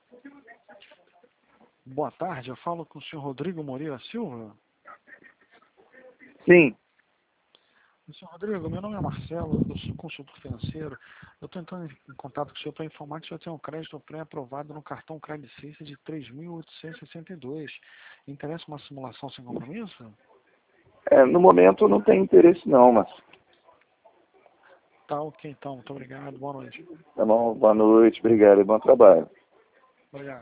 Boa tarde, eu falo com o senhor Rodrigo Moreira Silva. Sim. Senhor Rodrigo, meu nome é Marcelo, eu sou consultor financeiro. Eu estou entrando em contato com o senhor para informar que o senhor tem um crédito pré-aprovado no cartão Credit Suisse de 3.862. Interessa uma simulação sem compromisso? No momento não tem interesse não, mas... Tá, ok, então. Muito obrigado. Boa noite. Tá bom, boa noite, obrigado e bom trabalho. Obrigado.